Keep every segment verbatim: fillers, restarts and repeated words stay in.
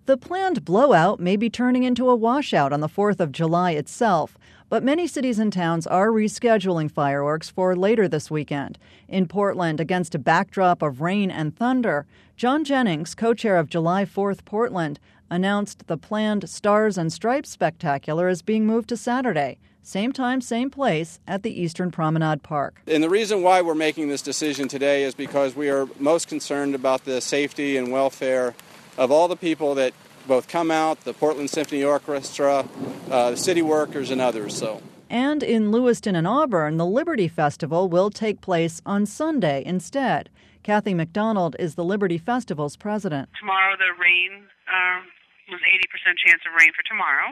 The planned blowout may be turning into a washout on the fourth of July itself, but many cities and towns are rescheduling fireworks for later this weekend. In Portland, against a backdrop of rain and thunder, John Jennings, co-chair of July fourth Portland, announced the planned Stars and Stripes Spectacular is being moved to Saturday. Same time, same place at the Eastern Promenade Park. And the reason why we're making this decision today is because we are most concerned about the safety and welfare of all the people that both come out, the Portland Symphony Orchestra, uh, the city workers, and others. So. And in Lewiston and Auburn, the Liberty Festival will take place on Sunday instead. Kathy McDonald is the Liberty Festival's president. Tomorrow the rain, uh, was eighty percent chance of rain for tomorrow.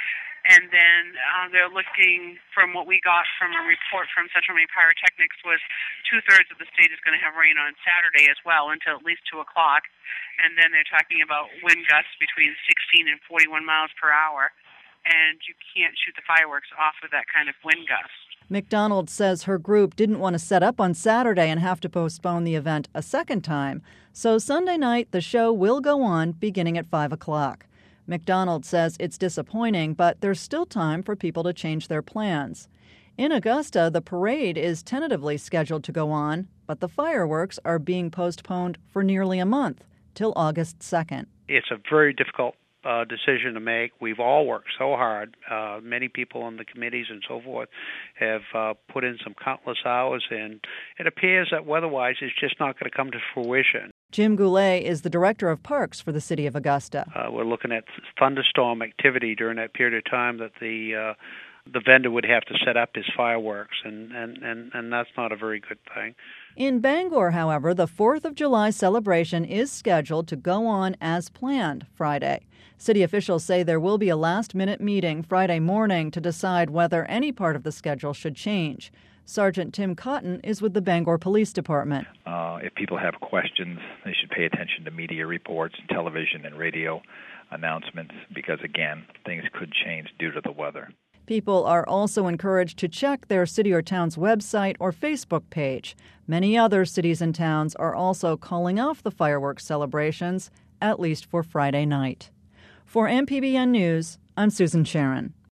And then uh, they're looking, from what we got from a report from Central Maine Pyrotechnics, was two-thirds of the state is going to have rain on Saturday as well until at least two o'clock. And then they're talking about wind gusts between sixteen and forty-one miles per hour. And you can't shoot the fireworks off of that kind of wind gust. McDonald says her group didn't want to set up on Saturday and have to postpone the event a second time. So Sunday night, the show will go on beginning at five o'clock. McDonald says it's disappointing, but there's still time for people to change their plans. In Augusta, the parade is tentatively scheduled to go on, but the fireworks are being postponed for nearly a month, till August second. It's a very difficult uh, decision to make. We've all worked so hard. Uh, many people on the committees and so forth have uh, put in some countless hours, and it appears that weather-wise it's just not going to come to fruition. Jim Goulet is the director of parks for the city of Augusta. Uh, we're looking at thunderstorm activity during that period of time that the uh, the vendor would have to set up his fireworks, and, and, and, and that's not a very good thing. In Bangor, however, the fourth of July celebration is scheduled to go on as planned Friday. City officials say there will be a last-minute meeting Friday morning to decide whether any part of the schedule should change. Sergeant Tim Cotton is with the Bangor Police Department. Uh, if people have questions, they should pay attention to media reports, television and radio announcements, because, again, things could change due to the weather. People are also encouraged to check their city or town's website or Facebook page. Many other cities and towns are also calling off the fireworks celebrations, at least for Friday night. For M P B N News, I'm Susan Sharon.